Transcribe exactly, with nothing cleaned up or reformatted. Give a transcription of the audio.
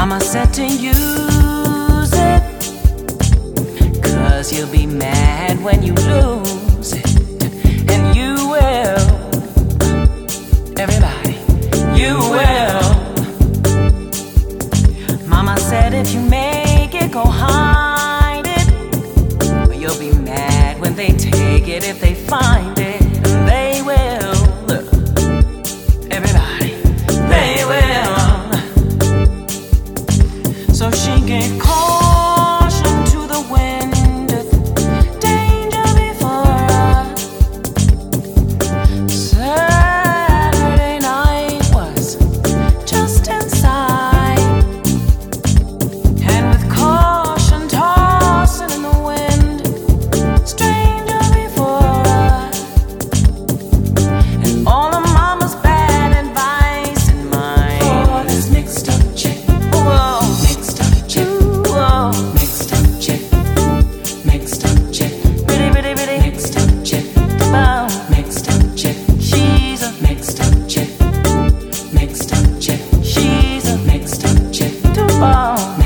Mama said to use it, 'cause you'll be mad when you lose it. And you will, everybody, you will. Mama said if you make it, go hide it. But you'll be mad when they take it, if they find it. And they will, everybody, they will. So she gave caution to the wind, danger before us. Saturday night was just inside, and with caution tossing in the wind, stranger before us. And all of Mama's bad advice in mine for this mixed up chick. Whoa. Mixed up chick. Whoa. Mixed up chick. Mixed up chick. Bitty bitty bitty. Mixed up chick. Bow. Mixed up chick. She's a mixed up chick. Mixed up chick. She's a mixed up chick. Bow.